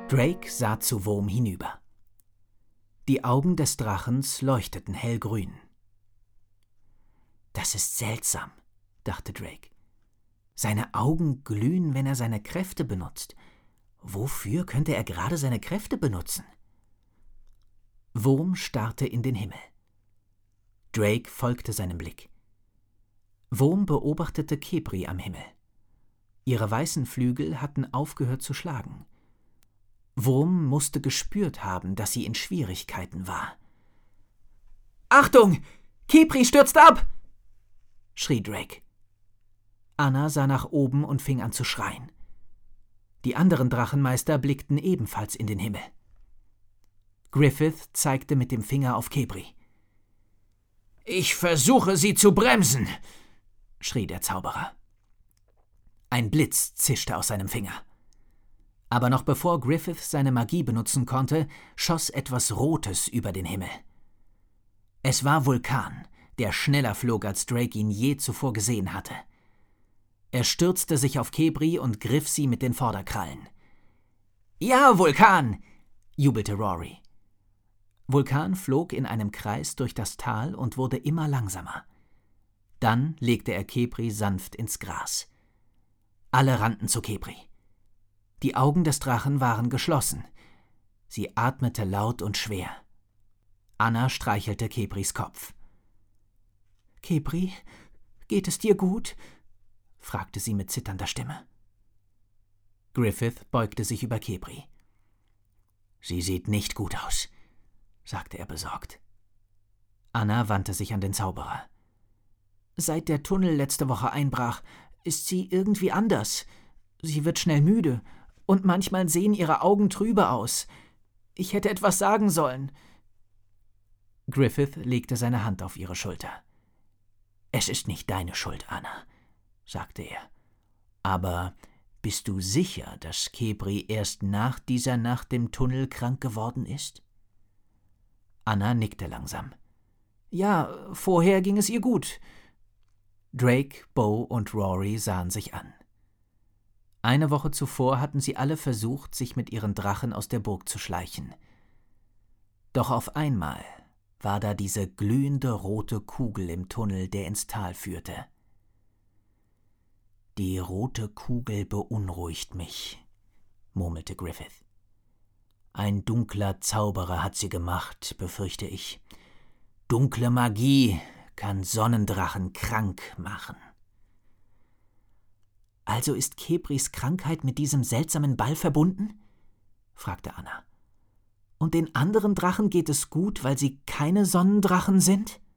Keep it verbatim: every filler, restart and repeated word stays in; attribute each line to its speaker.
Speaker 1: Drake sah zu Wurm hinüber. Die Augen des Drachens leuchteten hellgrün. »Das ist seltsam«, dachte Drake. »Seine Augen glühen, wenn er seine Kräfte benutzt. Wofür könnte er gerade seine Kräfte benutzen?« Wurm starrte in den Himmel. Drake folgte seinem Blick. Wurm beobachtete Kebri am Himmel. Ihre weißen Flügel hatten aufgehört zu schlagen. Wurm musste gespürt haben, dass sie in Schwierigkeiten war. »Achtung! Kebri stürzt ab!« schrie Drake. Anna sah nach oben und fing an zu schreien. Die anderen Drachenmeister blickten ebenfalls in den Himmel. Griffith zeigte mit dem Finger auf Kebri. »Ich versuche, sie zu bremsen«, schrie der Zauberer. Ein Blitz zischte aus seinem Finger. Aber noch bevor Griffith seine Magie benutzen konnte, schoss etwas Rotes über den Himmel. Es war Vulkan, der schneller flog, als Drake ihn je zuvor gesehen hatte. Er stürzte sich auf Kebri und griff sie mit den Vorderkrallen. »Ja, Vulkan«, jubelte Rory. Vulkan flog in einem Kreis durch das Tal und wurde immer langsamer. Dann legte er Kebri sanft ins Gras. Alle rannten zu Kebri. Die Augen des Drachen waren geschlossen. Sie atmete laut und schwer. Anna streichelte Kebris Kopf. »Kebri, geht es dir gut?« fragte sie mit zitternder Stimme. Griffith beugte sich über Kebri. »Sie sieht nicht gut aus«, sagte er besorgt. Anna wandte sich an den Zauberer. »Seit der Tunnel letzte Woche einbrach, ist sie irgendwie anders. Sie wird schnell müde, und manchmal sehen ihre Augen trübe aus. Ich hätte etwas sagen sollen.« Griffith legte seine Hand auf ihre Schulter. »Es ist nicht deine Schuld, Anna«, sagte er. »Aber bist du sicher, dass Kebri erst nach dieser Nacht im Tunnel krank geworden ist?« Anna nickte langsam. »Ja, vorher ging es ihr gut.« Drake, Bo und Rory sahen sich an. Eine Woche zuvor hatten sie alle versucht, sich mit ihren Drachen aus der Burg zu schleichen. Doch auf einmal war da diese glühende rote Kugel im Tunnel, der ins Tal führte. »Die rote Kugel beunruhigt mich«, murmelte Griffith. »Ein dunkler Zauberer hat sie gemacht, befürchte ich. Dunkle Magie kann Sonnendrachen krank machen.« »Also ist Kebris Krankheit mit diesem seltsamen Ball verbunden?« fragte Anna. »Und den anderen Drachen geht es gut, weil sie keine Sonnendrachen sind?«